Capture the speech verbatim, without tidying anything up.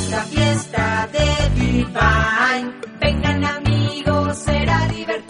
la fiesta de Divine. Vengan amigos, será divertido.